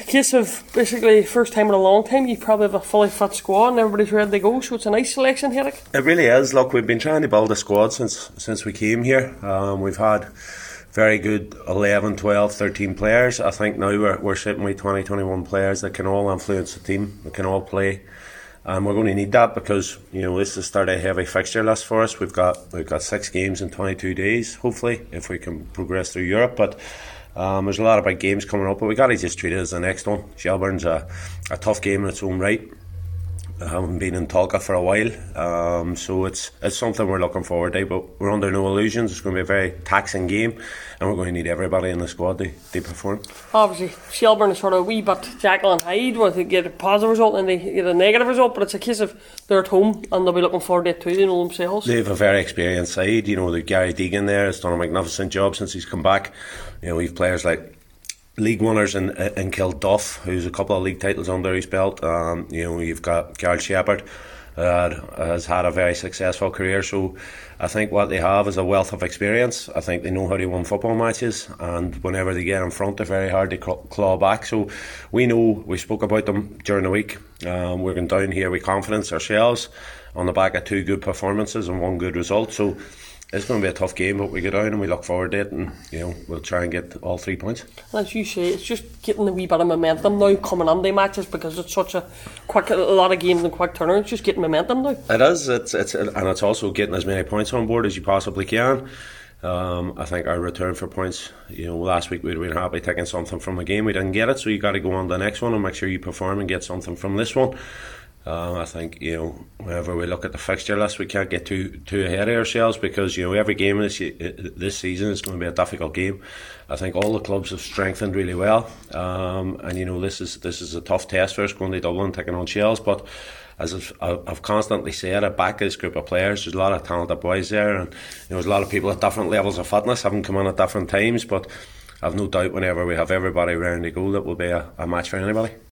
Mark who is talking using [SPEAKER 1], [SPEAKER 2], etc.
[SPEAKER 1] case of basically first time in a long time. You probably have a fully fit squad and everybody's ready to go, so it's a nice selection here.
[SPEAKER 2] It really is. Look, we've been trying to build a squad since we came here. We've had very good 11, 12, 13 players. I think now we're sitting with 20, 21 players that can all influence the team, that can all play. And we're going to need that because, you know, this is the start of a heavy fixture list for us. We've got 6 games in 22 days, hopefully, if we can progress through Europe. But there's a lot of big games coming up, but we got to just treat it as the next one. Shelbourne's a tough game in its own right. I haven't been in Tolka for a while, so it's something we're looking forward to, but we're under no illusions. It's going to be a very taxing game and we're going to need everybody in the squad to perform.
[SPEAKER 1] Obviously Shelbourne is sort of a wee bit Jekyll and Hyde, where they get a positive result and they get a negative result, but it's a case of they're at home and they'll be looking forward to it too. They know themselves.
[SPEAKER 2] They have a very experienced side. You know, the Gary Deegan there has done a magnificent job since he's come back. You know, we've players like league winners in Kilduff, who's a couple of league titles under his belt. You know, you've got Carl Shepherd, has had a very successful career. So I think what they have is a wealth of experience. I think they know how to win football matches, and whenever they get in front, they're very hard to claw back. So we know, we spoke about them during the week. We're going down here with confidence ourselves on the back of 2 good performances and 1 good result. So it's going to be a tough game, but we go down and we look forward to it, and you know, we'll try and get all 3 points.
[SPEAKER 1] As you say, it's just getting a wee bit of momentum now coming on the matches, because it's such a lot of games and quick turnaround. It's just getting momentum now.
[SPEAKER 2] It is. It's also getting as many points on board as you possibly can. I think our return for points, you know, last week we'd been happy taking something from a game. We didn't get it, so you got to go on to the next one and make sure you perform and get something from this one. I think, you know, whenever we look at the fixture list, we can't get too ahead of ourselves, because, you know, every game this season is going to be a difficult game. I think all the clubs have strengthened really well, and you know, this is a tough test for us, going to Dublin, taking on Shells. But as I've constantly said, I back this group of players. There's a lot of talented boys there, and you know, there's a lot of people at different levels of fitness, having come in at different times. But I've no doubt whenever we have everybody round to go, that will be a match for anybody.